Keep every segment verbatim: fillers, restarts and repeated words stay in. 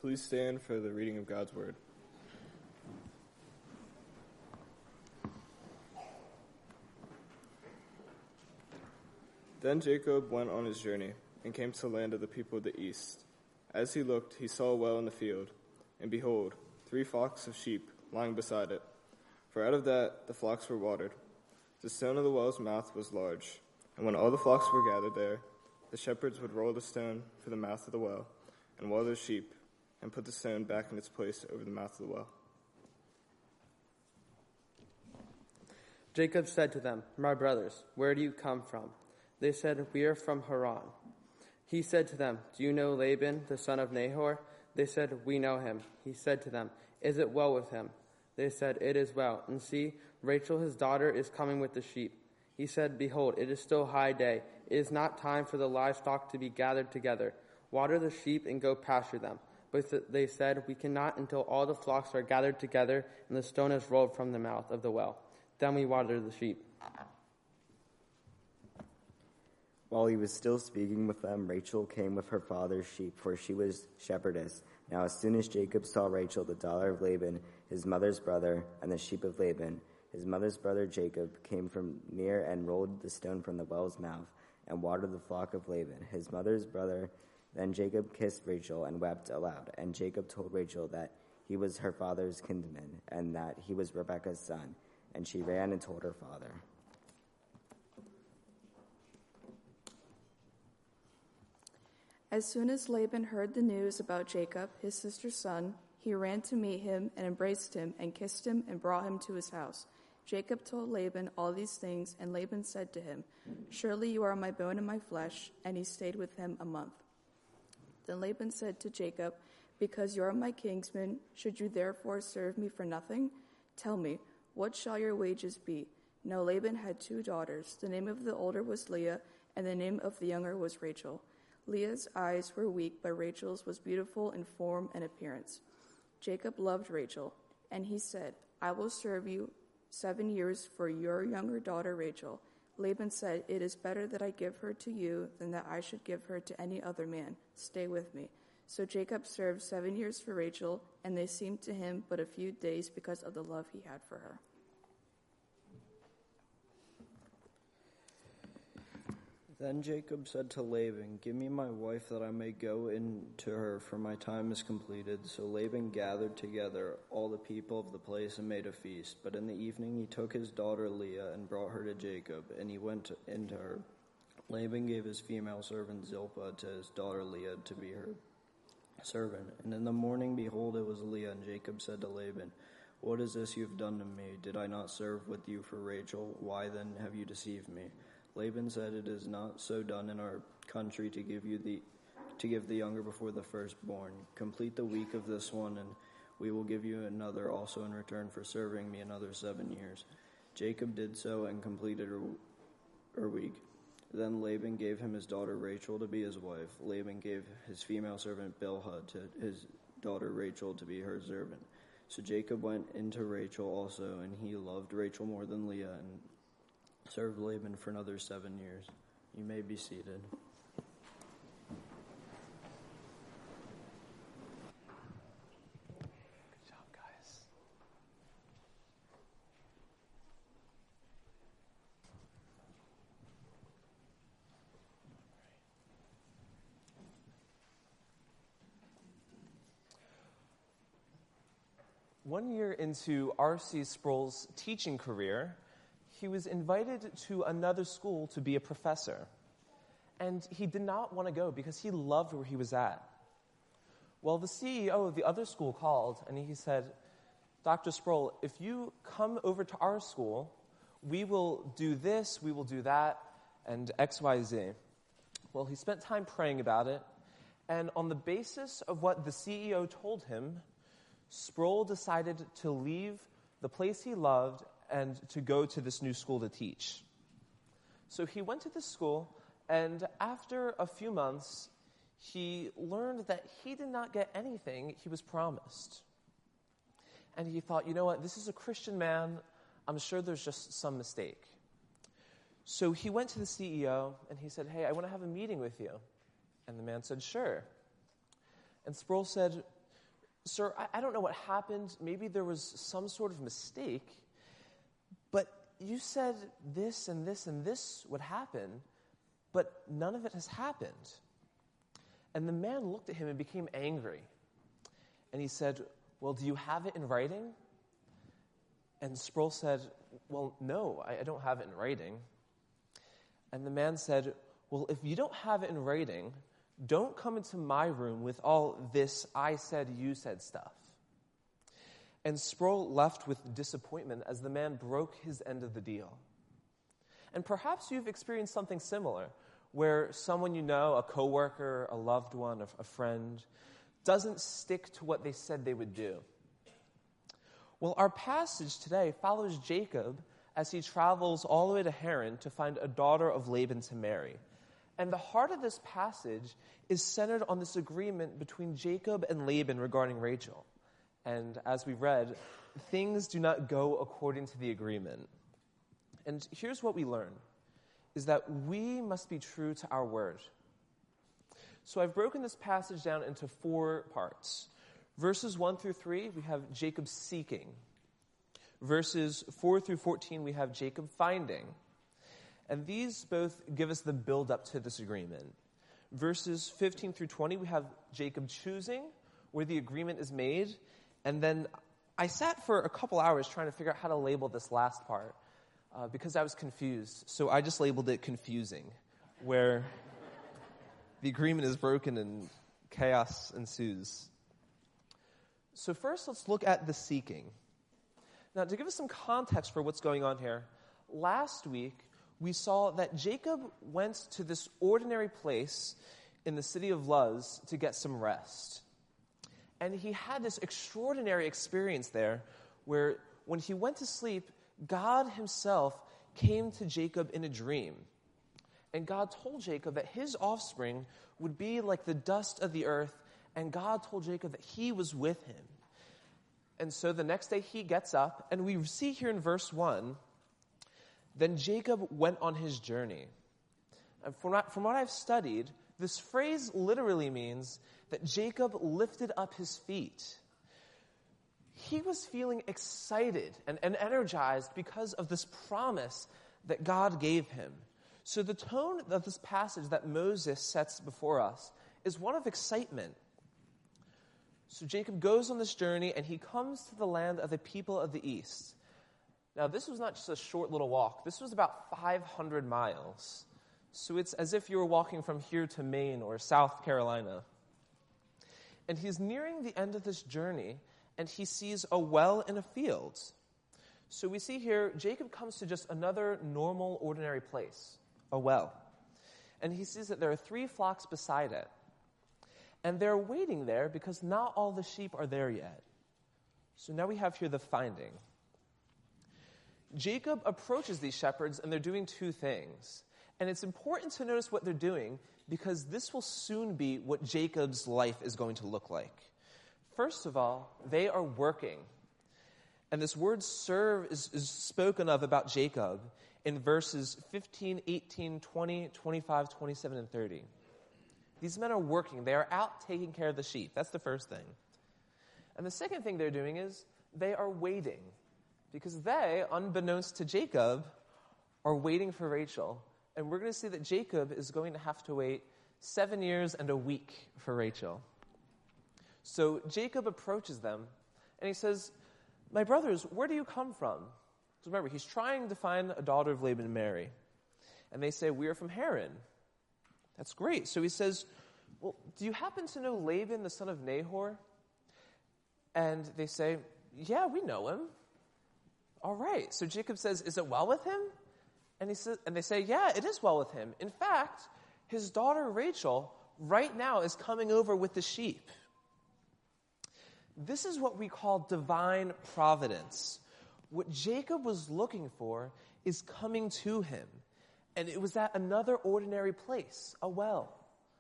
Please stand for the reading of God's word. Then Jacob went on his journey and came to the land of the people of the east. As he looked, he saw a well in the field, and behold, three flocks of sheep lying beside it. For out of that the flocks were watered. The stone of the well's mouth was large, and when all the flocks were gathered there, the shepherds would roll the stone for the mouth of the well, and water the sheep, and put the stone back in its place over the mouth of the well. Jacob said to them, "My brothers, where do you come from?" They said, "We are from Haran." He said to them, "Do you know Laban, the son of Nahor?" They said, "We know him." He said to them, "Is it well with him?" They said, "It is well. And see, Rachel his daughter is coming with the sheep." He said, "Behold, it is still high day. It is not time for the livestock to be gathered together. Water the sheep and go pasture them." But they said, "We cannot until all the flocks are gathered together and the stone is rolled from the mouth of the well. Then we water the sheep." While he was still speaking with them, Rachel came with her father's sheep, for she was shepherdess. Now as soon as Jacob saw Rachel, the daughter of Laban, his mother's brother, and the sheep of Laban, his mother's brother Jacob came from near and rolled the stone from the well's mouth and watered the flock of Laban, his mother's brother. Then Jacob kissed Rachel and wept aloud. And Jacob told Rachel that he was her father's kinsman and that he was Rebekah's son. And she ran and told her father. As soon as Laban heard the news about Jacob, his sister's son, he ran to meet him and embraced him and kissed him and brought him to his house. Jacob told Laban all these things, and Laban said to him, "Surely you are my bone and my flesh," and he stayed with him a month. Then Laban said to Jacob, "Because you are my kinsman, should you therefore serve me for nothing? Tell me, what shall your wages be?" Now Laban had two daughters. The name of the older was Leah, and the name of the younger was Rachel. Leah's eyes were weak, but Rachel's was beautiful in form and appearance. Jacob loved Rachel, and he said, "I will serve you seven years for your younger daughter Rachel." Laban said, "It is better that I give her to you than that I should give her to any other man. Stay with me." So Jacob served seven years for Rachel, and they seemed to him but a few days because of the love he had for her. Then Jacob said to Laban, "Give me my wife that I may go in to her, for my time is completed." So Laban gathered together all the people of the place and made a feast. But in the evening he took his daughter Leah and brought her to Jacob, and he went into her. Laban gave his female servant Zilpah to his daughter Leah to be her servant. And in the morning, behold, it was Leah, and Jacob said to Laban, "What is this you have done to me? Did I not serve with you for Rachel? Why then have you deceived me?" Laban said, "It is not so done in our country to give you the to give the younger before the firstborn. Complete the week of this one, and we will give you another also in return for serving me another seven years." Jacob did so and completed her, her week. Then Laban gave him his daughter Rachel to be his wife. Laban gave his female servant Bilhah to his daughter Rachel to be her servant. So Jacob went into Rachel also, and he loved Rachel more than Leah, and served Laban for another seven years. You may be seated. Good job, guys. One year into R C Sproul's teaching career, he was invited to another school to be a professor. And he did not want to go because he loved where he was at. Well, the C E O of the other school called and he said, "Doctor Sproul, if you come over to our school, we will do this, we will do that, and X Y Z. Well, he spent time praying about it. And on the basis of what the C E O told him, Sproul decided to leave the place he loved and to go to this new school to teach. So he went to this school, and after a few months, he learned that he did not get anything he was promised. And he thought, you know what, this is a Christian man. I'm sure there's just some mistake. So he went to the C E O, and he said, "Hey, I want to have a meeting with you." And the man said, "Sure." And Sproul said, Sir, I, I don't know what happened. Maybe there was some sort of mistake, but you said this and this and this would happen, but none of it has happened. And the man looked at him and became angry. And he said, well, do you have it in writing? And Sproul said, well, no, I, I don't have it in writing. And the man said, well, if you don't have it in writing, don't come into my room with all this I said, you said stuff. And Sproul left with disappointment as the man broke his end of the deal. And perhaps you've experienced something similar, where someone you know, a coworker, a loved one, a, a friend, doesn't stick to what they said they would do. Well, our passage today follows Jacob as he travels all the way to Haran to find a daughter of Laban to marry. And the heart of this passage is centered on this agreement between Jacob and Laban regarding Rachel. And as we read, things do not go according to the agreement. And here's what we learn, is that we must be true to our word. So I've broken this passage down into four parts. Verses one through three, we have Jacob seeking. Verses four through fourteen, we have Jacob finding. And these both give us the build-up to this agreement. Verses fifteen through twenty, we have Jacob choosing, where the agreement is made. And then I sat for a couple hours trying to figure out how to label this last part uh, because I was confused. So I just labeled it confusing, where the agreement is broken and chaos ensues. So first, let's look at the seeking. Now, to give us some context for what's going on here, last week we saw that Jacob went to this ordinary place in the city of Luz to get some rest. And he had this extraordinary experience there where when he went to sleep, God himself came to Jacob in a dream. And God told Jacob that his offspring would be like the dust of the earth, and God told Jacob that he was with him. And so the next day he gets up, and we see here in verse one, then Jacob went on his journey. And from what, from what I've studied, this phrase literally means that Jacob lifted up his feet. He was feeling excited and, and energized because of this promise that God gave him. So the tone of this passage that Moses sets before us is one of excitement. So Jacob goes on this journey, and he comes to the land of the people of the east. Now, this was not just a short little walk. This was about five hundred miles. So it's as if you were walking from here to Maine or South Carolina. And he's nearing the end of this journey, and he sees a well in a field. So we see here, Jacob comes to just another normal, ordinary place, a well. And he sees that there are three flocks beside it. And they're waiting there because not all the sheep are there yet. So now we have here the finding. Jacob approaches these shepherds, and they're doing two things. And it's important to notice what they're doing because this will soon be what Jacob's life is going to look like. First of all, they are working. And this word serve is, is spoken of about Jacob in verses fifteen, eighteen, twenty, twenty-five, twenty-seven, and thirty. These men are working. They are out taking care of the sheep. That's the first thing. And the second thing they're doing is they are waiting. Because they, unbeknownst to Jacob, are waiting for Rachel. And we're going to see that Jacob is going to have to wait seven years and a week for Rachel. So Jacob approaches them, and he says, my brothers, where do you come from? So remember, he's trying to find a daughter of Laban to marry. And they say, we are from Haran. That's great. So he says, well, do you happen to know Laban, the son of Nahor? And they say, yeah, we know him. All right. So Jacob says, is it well with him? And he says, and they say, yeah, it is well with him. In fact, his daughter Rachel right now is coming over with the sheep. This is what we call divine providence. What Jacob was looking for is coming to him. And it was at another ordinary place, a well.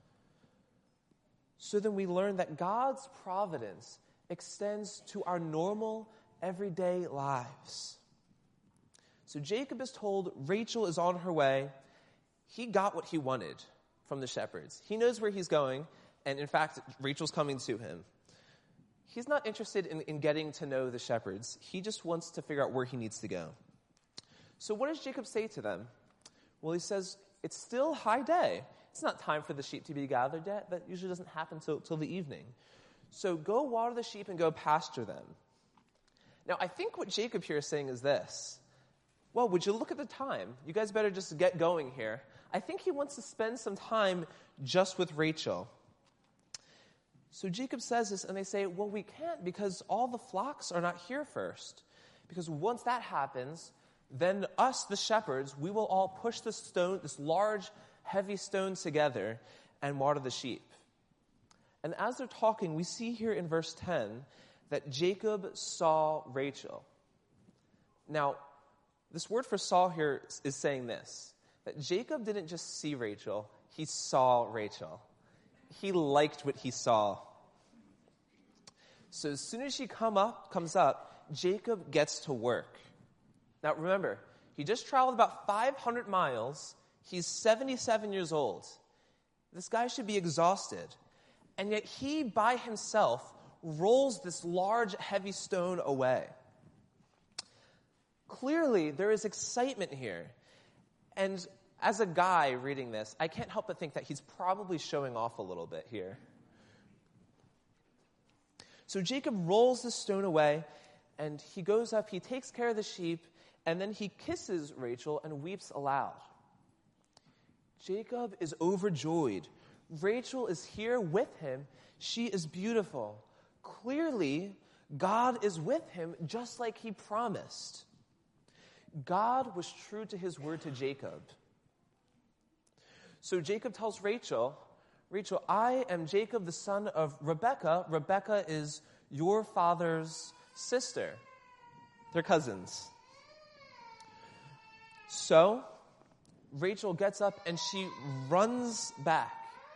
So then we learn that God's providence extends to our normal, everyday lives. So Jacob is told Rachel is on her way. He got what he wanted from the shepherds. He knows where he's going, and in fact, Rachel's coming to him. he's not interested in, in getting to know the shepherds. He just wants to figure out where he needs to go. So what does Jacob say to them? Well, he says, it's still high day. It's not time for the sheep to be gathered yet. That usually doesn't happen till, till the evening. So go water the sheep and go pasture them. Now, I think what Jacob here is saying is this. Well, would you look at the time? You guys better just get going here. I think he wants to spend some time just with Rachel. So Jacob says this, and they say, well, we can't because all the flocks are not here first. Because once that happens, then us, the shepherds, we will all push this stone, this large, heavy stone together and water the sheep. And as they're talking, we see here in verse ten that Jacob saw Rachel. Now, this word for saw here is saying this, that Jacob didn't just see Rachel, he saw Rachel. He liked what he saw. So as soon as she come up, comes up, Jacob gets to work. Now remember, he just traveled about five hundred miles. He's seventy-seven years old. This guy should be exhausted. And yet he, by himself, rolls this large, heavy stone away. Clearly, there is excitement here. And as a guy reading this, I can't help but think that he's probably showing off a little bit here. So Jacob rolls the stone away, and he goes up, he takes care of the sheep, and then he kisses Rachel and weeps aloud. Jacob is overjoyed. Rachel is here with him. She is beautiful. Clearly, God is with him just like he promised. God was true to his word to Jacob. So Jacob tells Rachel, Rachel, I am Jacob, the son of Rebekah. Rebekah is your father's sister. They're cousins. So Rachel gets up and she runs back.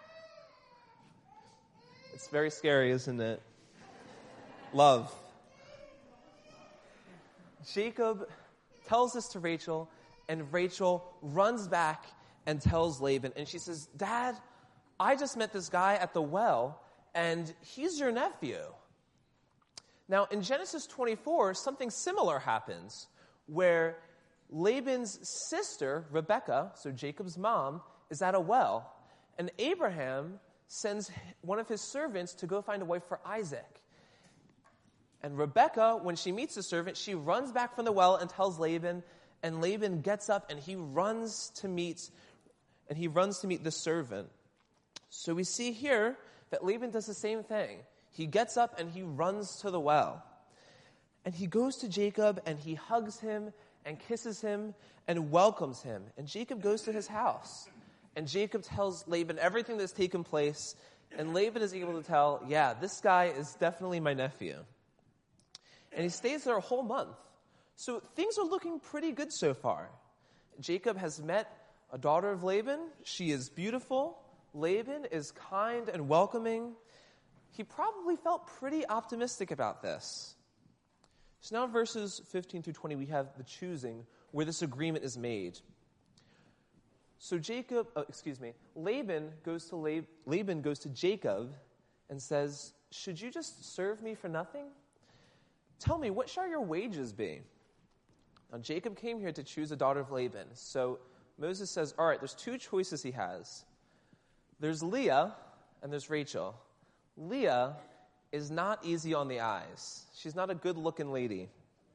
It's very scary, isn't it? Love. Jacob tells this to Rachel, and Rachel runs back and tells Laban. And she says, Dad, I just met this guy at the well, and he's your nephew. Now, in Genesis twenty-four, something similar happens, where Laban's sister, Rebekah, so Jacob's mom, is at a well, and Abraham sends one of his servants to go find a wife for Isaac. And Rebekah, when she meets the servant, she runs back from the well and tells Laban, and Laban gets up and he runs to meet, and he runs to meet the servant. So we see here that Laban does the same thing. He gets up and he runs to the well. And he goes to Jacob and he hugs him and kisses him and welcomes him. And Jacob goes to his house. And Jacob tells Laban everything that's taken place. And Laban is able to tell, yeah, this guy is definitely my nephew. And he stays there a whole month. So things are looking pretty good so far. Jacob has met a daughter of Laban. She is beautiful. Laban is kind and welcoming. He probably felt pretty optimistic about this. So now in verses fifteen through twenty, we have the choosing where this agreement is made. So Jacob, oh, excuse me, Laban goes to Lab, Laban goes to Jacob and says, should you just serve me for nothing? Tell me, what shall your wages be? Now Jacob came here to choose a daughter of Laban. So Moses says, all right, there's two choices he has. There's Leah and there's Rachel. Leah is not easy on the eyes. She's not a good-looking lady.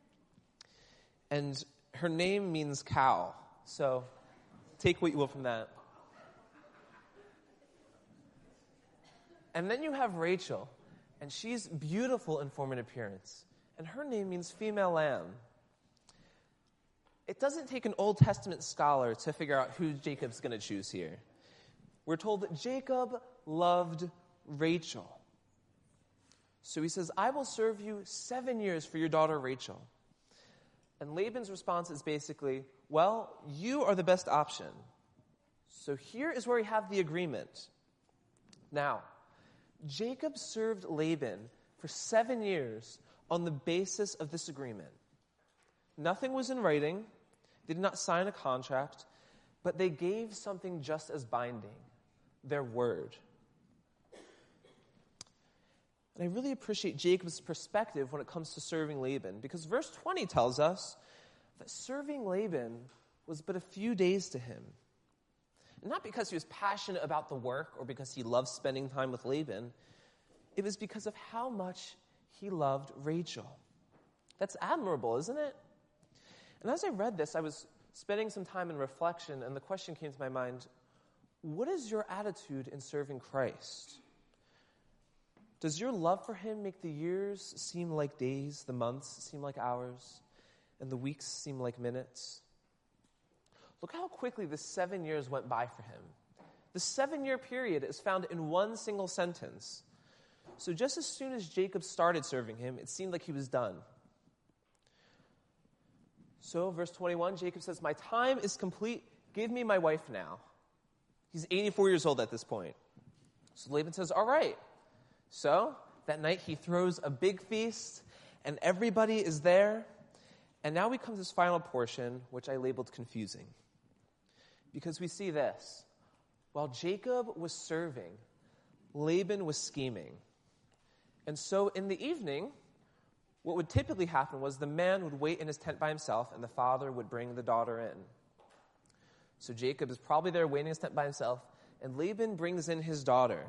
And her name means cow. So take what you will from that. And then you have Rachel, and she's beautiful in form and appearance. And her name means female lamb. It doesn't take an Old Testament scholar to figure out who Jacob's going to choose here. We're told that Jacob loved Rachel. So he says, I will serve you seven years for your daughter Rachel. And Laban's response is basically, well, you are the best option. So here is where we have the agreement. Now, Jacob served Laban for seven years on the basis of this agreement. Nothing was in writing. They did not sign a contract, but they gave something just as binding, their word. And I really appreciate Jacob's perspective when it comes to serving Laban, because verse twenty tells us that serving Laban was but a few days to him. And not because he was passionate about the work or because he loved spending time with Laban. It was because of how much he loved Rachel. That's admirable, isn't it? And as I read this, I was spending some time in reflection, and the question came to my mind, what is your attitude in serving Christ? Does your love for him make the years seem like days, the months seem like hours, and the weeks seem like minutes? Look how quickly the seven years went by for him. The seven-year period is found in one single sentence. So just as soon as Jacob started serving him, it seemed like he was done. So, verse twenty-one, Jacob says, "My time is complete. Give me my wife now." He's eighty-four years old at this point. So Laban says, "All right." So, that night he throws a big feast, and everybody is there. And now we come to this final portion, which I labeled confusing. Because we see this. While Jacob was serving, Laban was scheming. And so in the evening, what would typically happen was the man would wait in his tent by himself, and the father would bring the daughter in. So Jacob is probably there waiting in his tent by himself, and Laban brings in his daughter.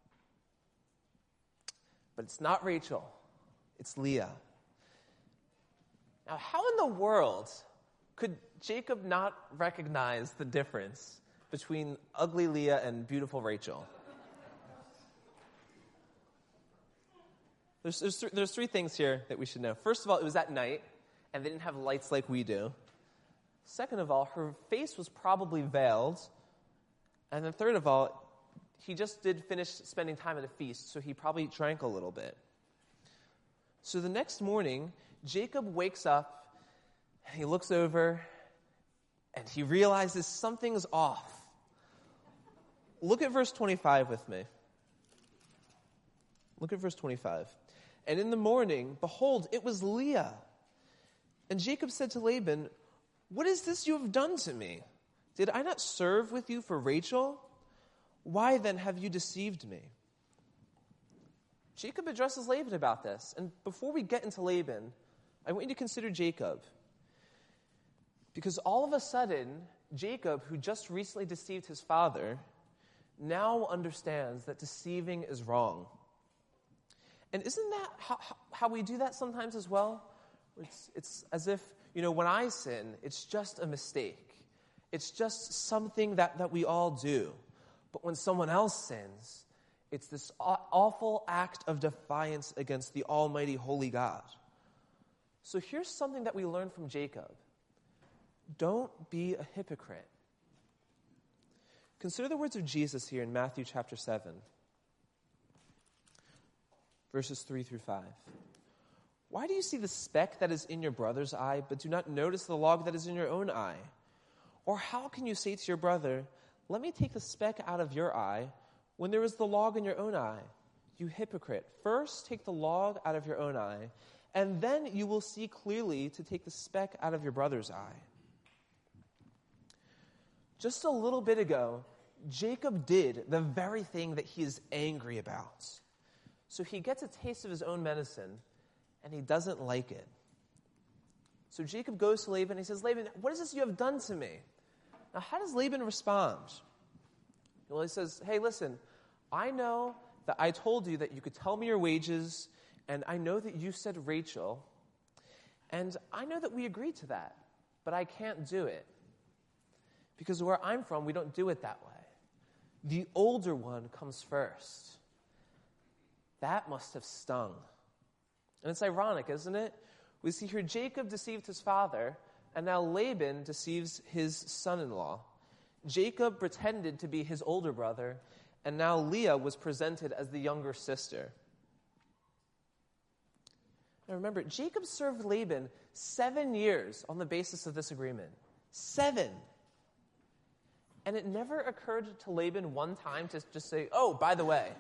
But it's not Rachel, it's Leah. Now, how in the world could Jacob not recognize the difference between ugly Leah and beautiful Rachel? There's, there's, th- there's three things here that we should know. First of all, it was at night, and they didn't have lights like we do. Second of all, her face was probably veiled. And then third of all, he just did finish spending time at a feast, so he probably drank a little bit. So the next morning, Jacob wakes up, and he looks over, and he realizes something's off. Look at verse twenty-five with me. Look at verse twenty-five. "And in the morning, behold, it was Leah. And Jacob said to Laban, 'What is this you have done to me? Did I not serve with you for Rachel? Why then have you deceived me?'" Jacob addresses Laban about this. And before we get into Laban, I want you to consider Jacob. Because all of a sudden, Jacob, who just recently deceived his father, now understands that deceiving is wrong. And isn't that how, how we do that sometimes as well? It's, it's as if, you know, when I sin, it's just a mistake. It's just something that, that we all do. But when someone else sins, it's this awful act of defiance against the almighty holy God. So here's something that we learn from Jacob. Don't be a hypocrite. Consider the words of Jesus here in Matthew chapter seven, verses three through five. "Why do you see the speck that is in your brother's eye, but do not notice the log that is in your own eye? Or how can you say to your brother, 'Let me take the speck out of your eye,' when there is the log in your own eye? You hypocrite, first take the log out of your own eye, and then you will see clearly to take the speck out of your brother's eye." Just a little bit ago, Jacob did the very thing that he is angry about. So he gets a taste of his own medicine, and he doesn't like it. So Jacob goes to Laban, and he says, "Laban, what is this you have done to me?" Now, how does Laban respond? Well, he says, "Hey, listen, I know that I told you that you could tell me your wages, and I know that you said Rachel, and I know that we agreed to that, but I can't do it. Because where I'm from, we don't do it that way. The older one comes first." That must have stung. And it's ironic, isn't it? We see here Jacob deceived his father, and now Laban deceives his son-in-law. Jacob pretended to be his older brother, and now Leah was presented as the younger sister. Now remember, Jacob served Laban seven years on the basis of this agreement. Seven. And it never occurred to Laban one time to just say, "Oh, by the way."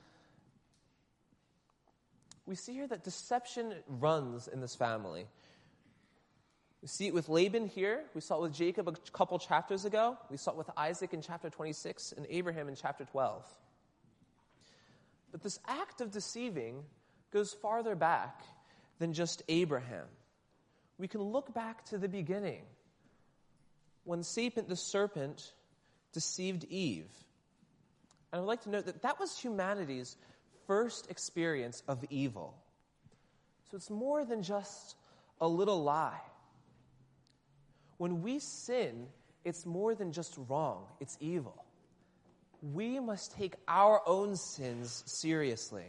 We see here that deception runs in this family. We see it with Laban here. We saw it with Jacob a couple chapters ago. We saw it with Isaac in chapter twenty-six and Abraham in chapter twelve. But this act of deceiving goes farther back than just Abraham. We can look back to the beginning, when Satan, the serpent, deceived Eve. And I'd like to note that that was humanity's first experience of evil. So it's more than just a little lie. When we sin, it's more than just wrong, it's evil. We must take our own sins seriously.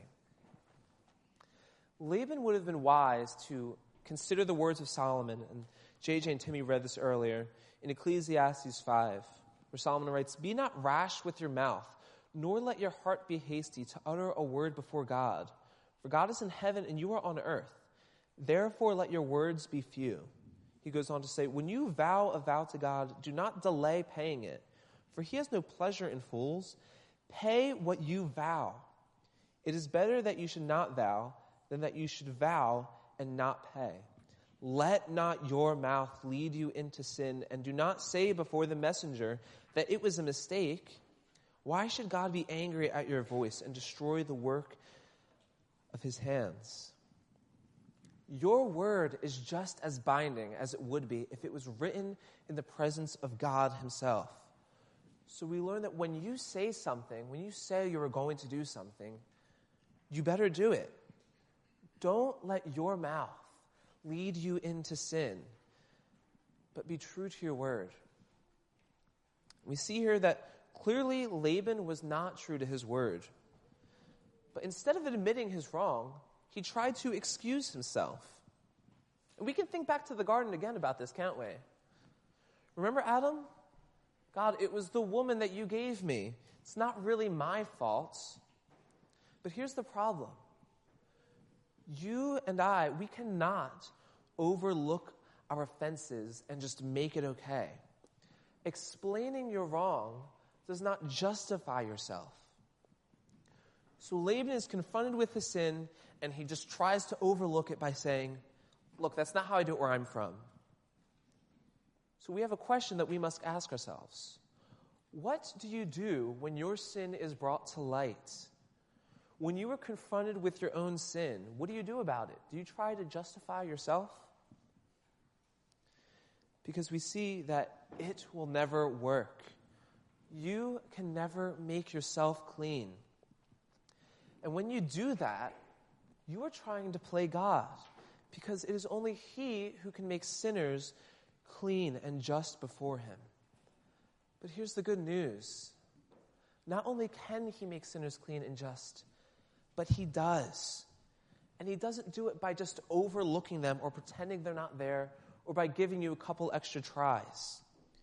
Laban would have been wise to consider the words of Solomon, and J J and Timmy read this earlier, in Ecclesiastes five, where Solomon writes, "Be not rash with your mouth, nor let your heart be hasty to utter a word before God. For God is in heaven and you are on earth. Therefore let your words be few." He goes on to say, "When you vow a vow to God, do not delay paying it, for he has no pleasure in fools. Pay what you vow. It is better that you should not vow than that you should vow and not pay. Let not your mouth lead you into sin, and do not say before the messenger that it was a mistake. Why should God be angry at your voice and destroy the work of his hands? Your word is just as binding as it would be if it was written in the presence of God himself." So we learn that when you say something, when you say you are going to do something, you better do it. Don't let your mouth lead you into sin, but be true to your word. We see here that clearly Laban was not true to his word. But instead of admitting his wrong, he tried to excuse himself. And we can think back to the garden again about this, can't we? Remember Adam? God, it was the woman that you gave me. It's not really my fault. But here's the problem. You and I, we cannot overlook our offenses and just make it okay. Explaining your wrong does not justify yourself. So Laban is confronted with his sin, and he just tries to overlook it by saying, "Look, that's not how I do it where I'm from." So we have a question that we must ask ourselves. What do you do when your sin is brought to light? When you are confronted with your own sin, what do you do about it? Do you try to justify yourself? Because we see that it will never work. You can never make yourself clean. And when you do that, you are trying to play God, because it is only he who can make sinners clean and just before him. But here's the good news. Not only can he make sinners clean and just, but he does. And he doesn't do it by just overlooking them or pretending they're not there or by giving you a couple extra tries.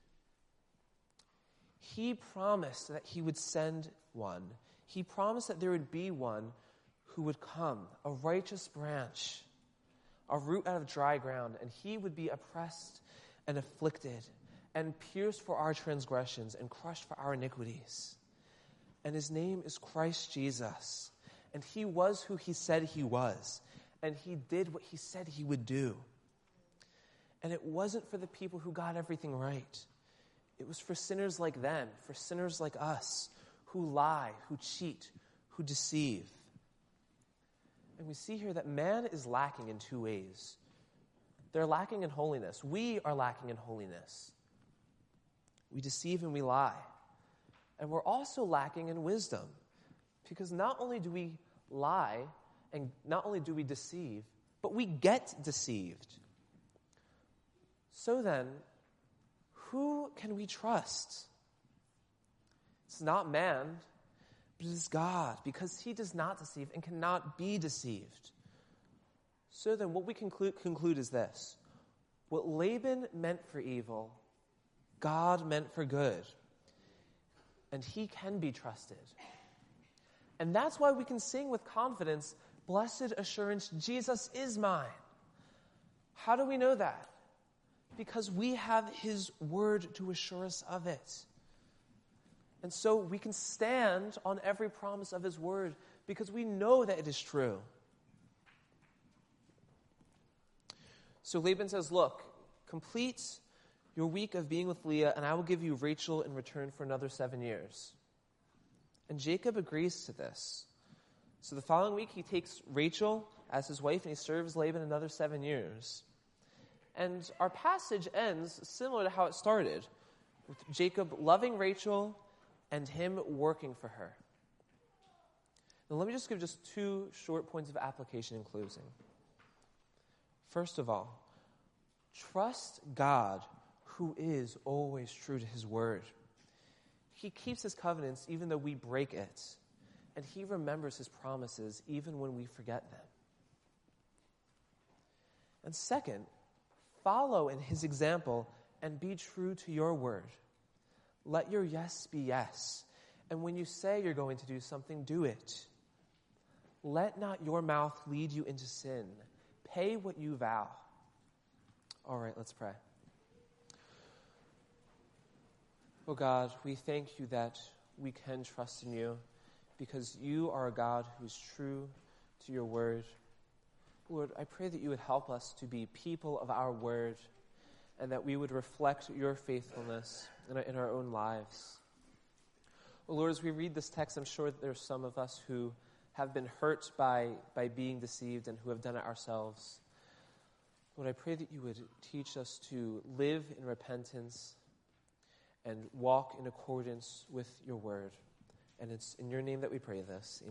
He promised that he would send one. He promised that there would be one who would come, a righteous branch, a root out of dry ground, and he would be oppressed and afflicted and pierced for our transgressions and crushed for our iniquities. And his name is Christ Jesus. And he was who he said he was. And he did what he said he would do. And it wasn't for the people who got everything right. It was for sinners like them, for sinners like us, who lie, who cheat, who deceive. And we see here that man is lacking in two ways. They're lacking in holiness. We are lacking in holiness. We deceive and we lie. And we're also lacking in wisdom. Because not only do we lie, and not only do we deceive, but we get deceived. So then, who can we trust? It's not man, but it is God, because he does not deceive and cannot be deceived. So then, what we conclude, conclude is this. What Laban meant for evil, God meant for good. And he can be trusted. And that's why we can sing with confidence, "Blessed assurance, Jesus is mine." How do we know that? Because we have his word to assure us of it. And so we can stand on every promise of his word because we know that it is true. So Laban says, "Look, complete your week of being with Leah, and I will give you Rachel in return for another seven years. And Jacob agrees to this. So the following week, he takes Rachel as his wife, and he serves Laban another seven years. And our passage ends similar to how it started, with Jacob loving Rachel and him working for her. Now let me just give just two short points of application in closing. First of all, trust God, who is always true to his word. He keeps his covenants even though we break it, and he remembers his promises even when we forget them. And second, follow in his example and be true to your word. Let your yes be yes, and when you say you're going to do something, do it. Let not your mouth lead you into sin. Pay what you vow. All right, let's pray. Oh God, we thank you that we can trust in you because you are a God who's true to your word. Lord, I pray that you would help us to be people of our word and that we would reflect your faithfulness in our, in our own lives. Oh Lord, as we read this text, I'm sure that there's some of us who have been hurt by, by being deceived and who have done it ourselves. Lord, I pray that you would teach us to live in repentance and walk in accordance with your word. And it's in your name that we pray this. Amen.